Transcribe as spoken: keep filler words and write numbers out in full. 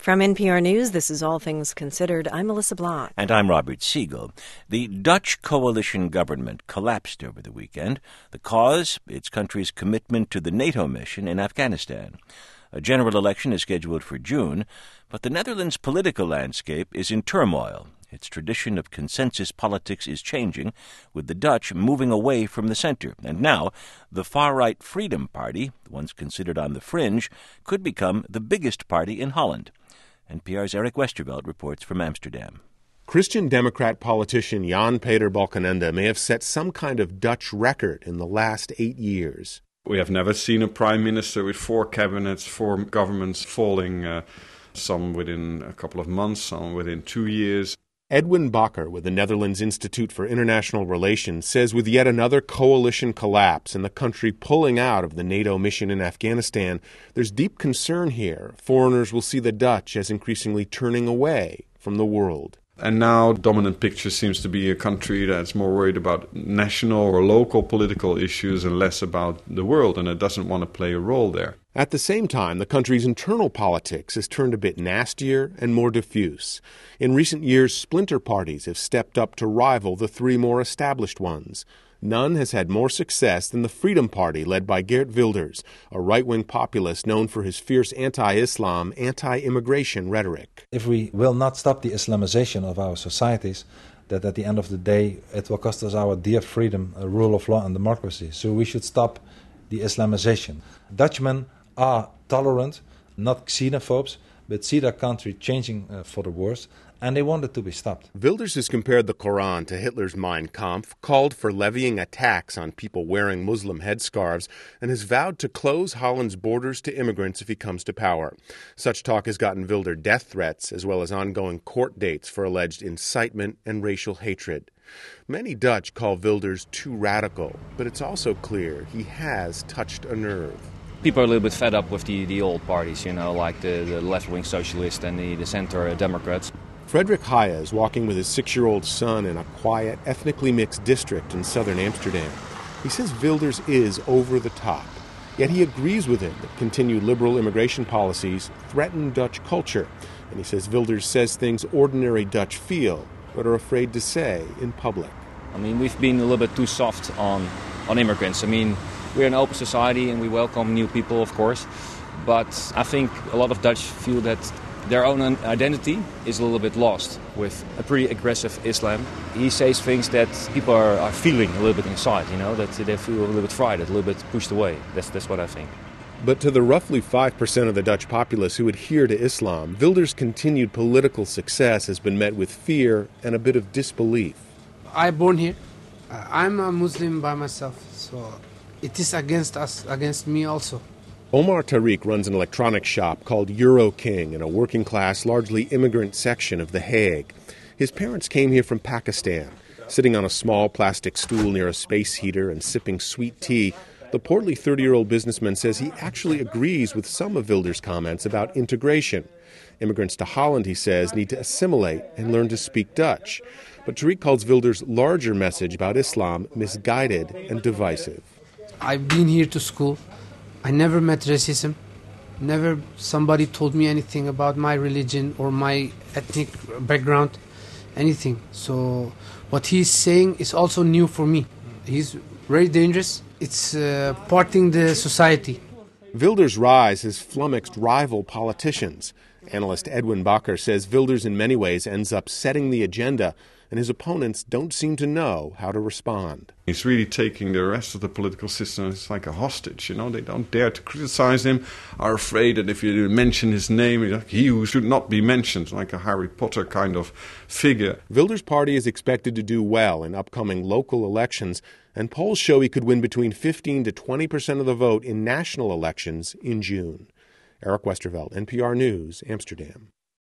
From N P R News, this is All Things Considered. I'm Melissa Blanc. And I'm Robert Siegel. The Dutch coalition government collapsed over the weekend. The cause, its country's commitment to the NATO mission in Afghanistan. A general election is scheduled for June, but the Netherlands' political landscape is in turmoil. Its tradition of consensus politics is changing, with the Dutch moving away from the center. And now, the far-right Freedom Party, once considered on the fringe, could become the biggest party in Holland. N P R's Eric Westerveld reports from Amsterdam. Christian Democrat politician Jan-Peter Balkenende may have set some kind of Dutch record in the last eight years. We have never seen a prime minister with four cabinets, four governments falling, uh, some within a couple of months, some within two years. Edwin Bakker with the Netherlands Institute for International Relations says with yet another coalition collapse and the country pulling out of the NATO mission in Afghanistan, there's deep concern here. Foreigners will see the Dutch as increasingly turning away from the world. And now dominant picture seems to be a country that's more worried about national or local political issues and less about the world, and it doesn't want to play a role there. At the same time, the country's internal politics has turned a bit nastier and more diffuse. In recent years, splinter parties have stepped up to rival the three more established ones. None has had more success than the Freedom Party led by Geert Wilders, a right-wing populist known for his fierce anti-Islam, anti-immigration rhetoric. If we will not stop the Islamization of our societies, that at the end of the day it will cost us our dear freedom, a rule of law and democracy. So we should stop the Islamization. Dutchmen are tolerant, not xenophobes, but see their country changing uh, for the worse, and they want it to be stopped. Wilders has compared the Quran to Hitler's Mein Kampf, called for levying a tax on people wearing Muslim headscarves, and has vowed to close Holland's borders to immigrants if he comes to power. Such talk has gotten Wilders death threats, as well as ongoing court dates for alleged incitement and racial hatred. Many Dutch call Wilders too radical, but it's also clear he has touched a nerve. People are a little bit fed up with the, the old parties, you know, like the, the left-wing socialists and the, the center Democrats. Frederick Haya is walking with his six-year-old son in a quiet, ethnically mixed district in southern Amsterdam. He says Wilders is over the top, yet he agrees with him that continued liberal immigration policies threaten Dutch culture. And he says Wilders says things ordinary Dutch feel, but are afraid to say in public. I mean, we've been a little bit too soft on, on immigrants. I mean, we're an open society and we welcome new people, of course. But I think a lot of Dutch feel that their own identity is a little bit lost with a pretty aggressive Islam. He says things that people are, are feeling a little bit inside, you know, that they feel a little bit frightened, a little bit pushed away. That's, that's what I think. But to the roughly five percent of the Dutch populace who adhere to Islam, Wilders' continued political success has been met with fear and a bit of disbelief. I'm born here. I'm a Muslim by myself, so it is against us, against me also. Omar Tariq runs an electronics shop called Euro King in a working-class, largely immigrant section of The Hague. His parents came here from Pakistan. Sitting on a small plastic stool near a space heater and sipping sweet tea, the portly thirty-year-old businessman says he actually agrees with some of Wilders' comments about integration. Immigrants to Holland, he says, need to assimilate and learn to speak Dutch. But Tariq calls Wilders' larger message about Islam misguided and divisive. I've been here to school. I never met racism. Never somebody told me anything about my religion or my ethnic background, anything. So what he's saying is also new for me. He's very dangerous. It's uh, parting the society. Wilders' rise has flummoxed rival politicians. Analyst Edwin Bakker says Wilders in many ways ends up setting the agenda, and his opponents don't seem to know how to respond. He's really taking the rest of the political system as like a hostage, you know. They don't dare to criticize him, are afraid that if you mention his name, like he who should not be mentioned, like a Harry Potter kind of figure. Wilders' party is expected to do well in upcoming local elections, and polls show he could win between fifteen to twenty percent of the vote in national elections in June. Eric Westerveld, N P R News, Amsterdam.